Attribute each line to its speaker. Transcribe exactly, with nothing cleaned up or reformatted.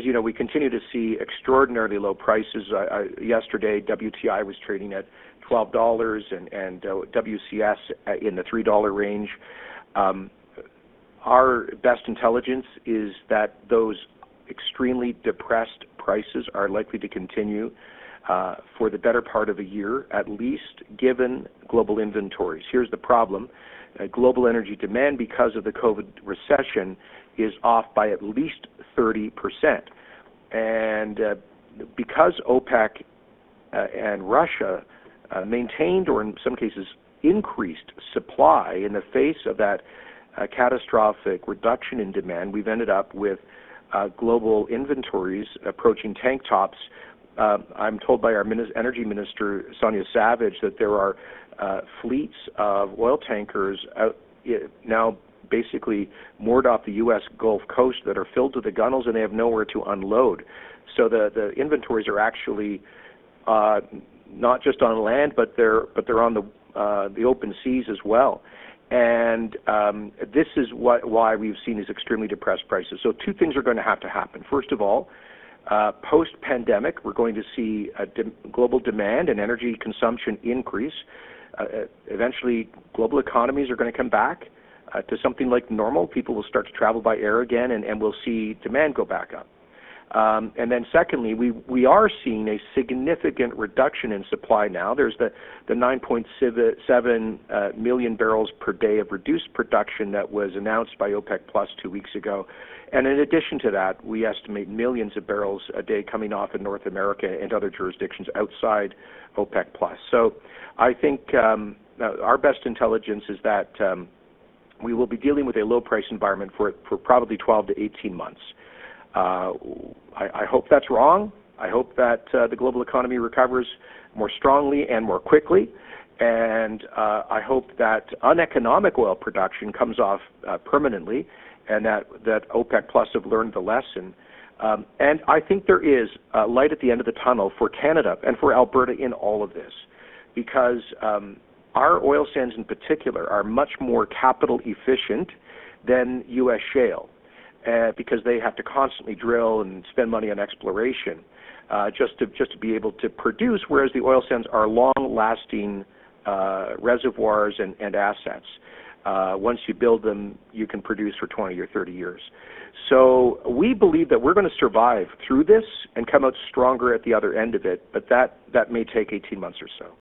Speaker 1: as you know, we continue to see extraordinarily low prices. I, I, yesterday, W T I was trading at twelve dollars and, and uh, W C S in the three dollar range. Um, our best intelligence is that those extremely depressed prices are likely to continue uh, for the better part of a year, at least, given global inventories. Here's the problem. Uh, global energy demand, because of the COVID recession, is off by at least thirty percent. And uh, because OPEC uh, and Russia uh, maintained, or in some cases increased, supply in the face of that uh, catastrophic reduction in demand, we've ended up with uh, global inventories approaching tank tops. Uh, I'm told by our Minis- Energy Minister, Sonia Savage, that there are uh, fleets of oil tankers out now basically moored off the U S Gulf Coast that are filled to the gunnels, and they have nowhere to unload. So the, the inventories are actually uh, not just on land, but they're but they're on the uh, the open seas as well. And um, this is what why we've seen these extremely depressed prices. So two things are going to have to happen. First of all, uh, post-pandemic, we're going to see a de- global demand and energy consumption increase. Uh, eventually, global economies are going to come back uh, to something like normal. People will start to travel by air again, and, and we'll see demand go back up. Um, and then secondly, we, we are seeing a significant reduction in supply now. There's the, the nine point seven uh, million barrels per day of reduced production that was announced by OPEC Plus two weeks ago. And in addition to that, we estimate millions of barrels a day coming off in North America and other jurisdictions outside OPEC Plus. So I think um, our best intelligence is that um, we will be dealing with a low price environment for, for probably twelve to eighteen months. Uh, I, I hope that's wrong. I hope that uh, the global economy recovers more strongly and more quickly. And uh, I hope that uneconomic oil production comes off uh, permanently, and that, that OPEC Plus have learned the lesson. Um, and I think there is a light at the end of the tunnel for Canada and for Alberta in all of this, because um, our oil sands in particular are much more capital efficient than U S shale. Uh, because they have to constantly drill and spend money on exploration uh, just to just to be able to produce, whereas the oil sands are long-lasting uh, reservoirs and, and assets. Uh, once you build them, you can produce for twenty or thirty years. So we believe that we're going to survive through this and come out stronger at the other end of it, but that, that may take eighteen months or so.